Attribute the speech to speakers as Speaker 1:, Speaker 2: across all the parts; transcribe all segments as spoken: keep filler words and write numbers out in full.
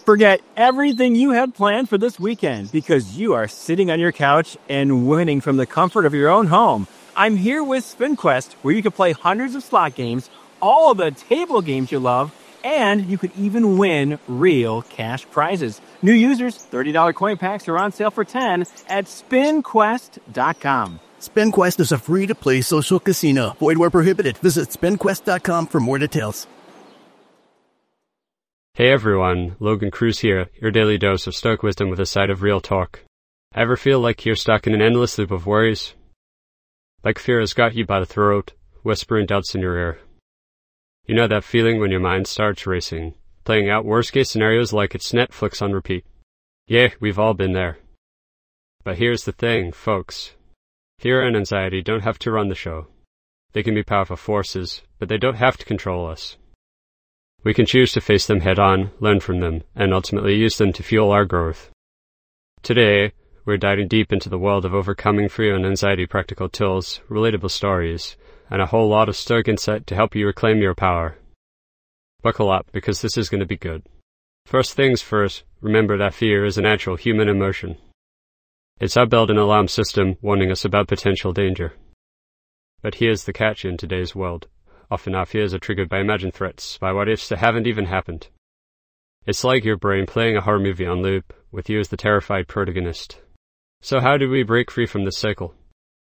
Speaker 1: Forget everything you had planned for this weekend because you are sitting on your couch and winning from the comfort of your own home. I'm here with SpinQuest, where you can play hundreds of slot games, all of the table games you love, and you could even win real cash prizes. New users, thirty dollars coin packs are on sale for ten dollars at spin quest dot com.
Speaker 2: SpinQuest is a free-to-play social casino. Void where prohibited. Visit spin quest dot com for more details.
Speaker 3: Hey everyone, Logan Cruz here, your daily dose of Stoic wisdom with a side of real talk. Ever feel like you're stuck in an endless loop of worries? Like fear has got you by the throat, whispering doubts in your ear. You know that feeling when your mind starts racing, playing out worst-case scenarios like it's Netflix on repeat. Yeah, we've all been there. But here's the thing, folks. Fear and anxiety don't have to run the show. They can be powerful forces, but they don't have to control us. We can choose to face them head-on, learn from them, and ultimately use them to fuel our growth. Today, we're diving deep into the world of overcoming fear and anxiety practical tools, relatable stories, and a whole lot of Stoic insight to help you reclaim your power. Buckle up, because this is going to be good. First things first, remember that fear is a natural human emotion. It's our built-in alarm system warning us about potential danger. But here's the catch in today's world. Often our fears are triggered by imagined threats, by what-ifs that haven't even happened. It's like your brain playing a horror movie on loop, with you as the terrified protagonist. So how do we break free from this cycle?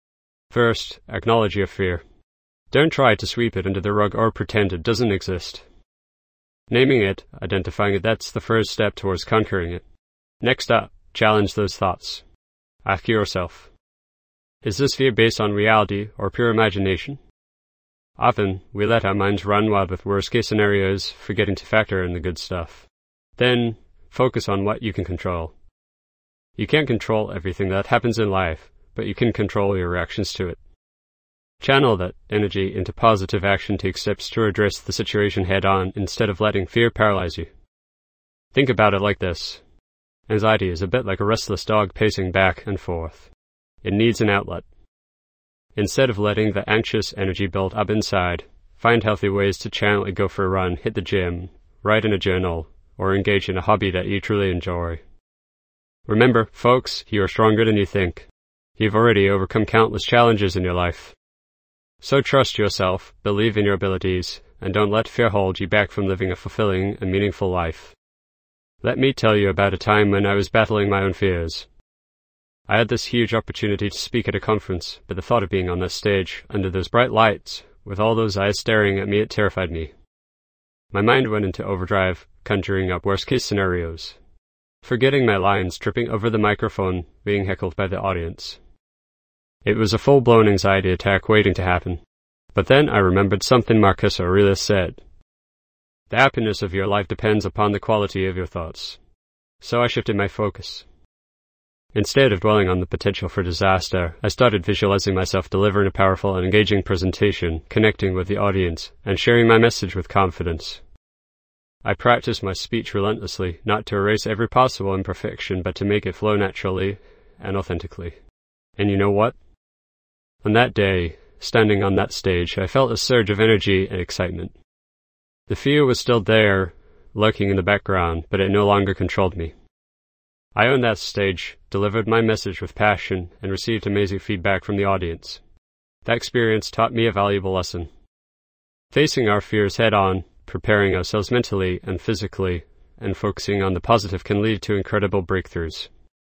Speaker 3: First, acknowledge your fear. Don't try to sweep it under the rug or pretend it doesn't exist. Naming it, identifying it, that's the first step towards conquering it. Next up, challenge those thoughts. Ask yourself, is this fear based on reality or pure imagination? Often, we let our minds run wild with worst-case scenarios, forgetting to factor in the good stuff. Then, focus on what you can control. You can't control everything that happens in life, but you can control your reactions to it. Channel that energy into positive action, take steps to address the situation head-on instead of letting fear paralyze you. Think about it like this. Anxiety is a bit like a restless dog pacing back and forth. It needs an outlet. Instead of letting the anxious energy build up inside, find healthy ways to channel it. Go for a run, hit the gym, write in a journal, or engage in a hobby that you truly enjoy. Remember, folks, you are stronger than you think. You've already overcome countless challenges in your life. So trust yourself, believe in your abilities, and don't let fear hold you back from living a fulfilling and meaningful life. Let me tell you about a time when I was battling my own fears. I had this huge opportunity to speak at a conference, but the thought of being on that stage, under those bright lights, with all those eyes staring at me, it terrified me. My mind went into overdrive, conjuring up worst-case scenarios. Forgetting my lines, tripping over the microphone, being heckled by the audience. It was a full-blown anxiety attack waiting to happen. But then I remembered something Marcus Aurelius said. The happiness of your life depends upon the quality of your thoughts. So I shifted my focus. Instead of dwelling on the potential for disaster, I started visualizing myself delivering a powerful and engaging presentation, connecting with the audience, and sharing my message with confidence. I practiced my speech relentlessly, not to erase every possible imperfection, but to make it flow naturally and authentically. And you know what? On that day, standing on that stage, I felt a surge of energy and excitement. The fear was still there, lurking in the background, but it no longer controlled me. I owned that stage, delivered my message with passion, and received amazing feedback from the audience. That experience taught me a valuable lesson. Facing our fears head-on, preparing ourselves mentally and physically, and focusing on the positive can lead to incredible breakthroughs.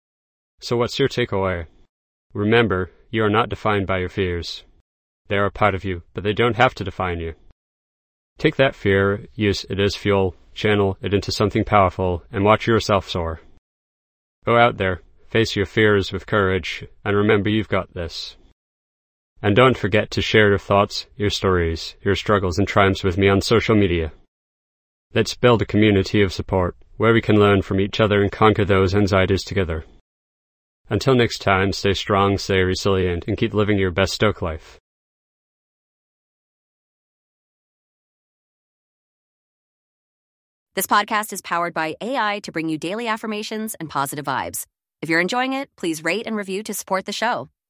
Speaker 3: So what's your takeaway? Remember, you are not defined by your fears. They are a part of you, but they don't have to define you. Take that fear, use it as fuel, channel it into something powerful, and watch yourself soar. Go out there, face your fears with courage, and remember you've got this. And don't forget to share your thoughts, your stories, your struggles and triumphs with me on social media. Let's build a community of support, where we can learn from each other and conquer those anxieties together. Until next time, stay strong, stay resilient, and keep living your best Stoic life.
Speaker 4: This podcast is powered by A I to bring you daily affirmations and positive vibes. If you're enjoying it, please rate and review to support the show.